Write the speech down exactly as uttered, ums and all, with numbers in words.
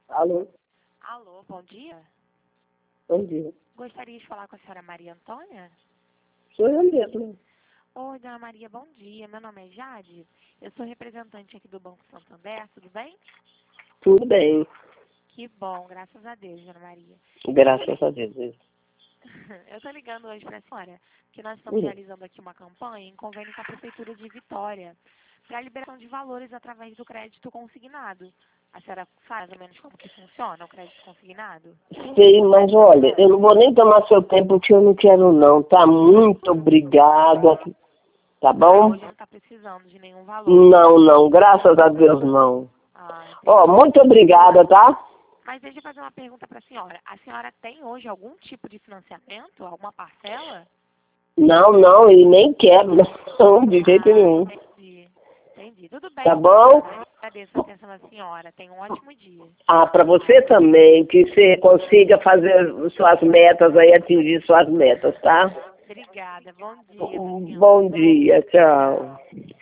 Alô? Alô, bom dia. Bom dia. Gostaria de falar com a senhora Maria Antônia? Sou eu mesmo. Oi, dona Maria, bom dia. Meu nome é Jade. Eu sou representante aqui do Banco Santander, tudo bem? Tudo bem. Que bom, graças a Deus, dona Maria. Graças a Deus. Eu estou ligando hoje para a senhora, porque nós estamos Hum. realizando aqui uma campanha em convênio com a Prefeitura de Vitória para a liberação de valores através do crédito consignado. A senhora sabe mais ou menos como que funciona o crédito consignado? Sei, mas olha, eu não vou nem tomar seu tempo porque eu não quero não, tá? Muito obrigada, tá Ah, bom? hoje não está precisando de nenhum valor. Não, não, graças a Deus não. Ah, entendi. Ó, muito obrigada, tá? Mas deixa eu fazer uma pergunta para a senhora. A senhora tem hoje algum tipo de financiamento? Alguma parcela? Não, não, e nem quero, não, de jeito Ah, nenhum. entendi. Entendi. Tudo bem. Tá bom? Eu agradeço a atenção da senhora. Tenha um ótimo dia. Ah, para você também, que você consiga fazer suas metas aí, atingir suas metas, tá? Obrigada. Bom dia, pra senhora. Bom dia, tchau.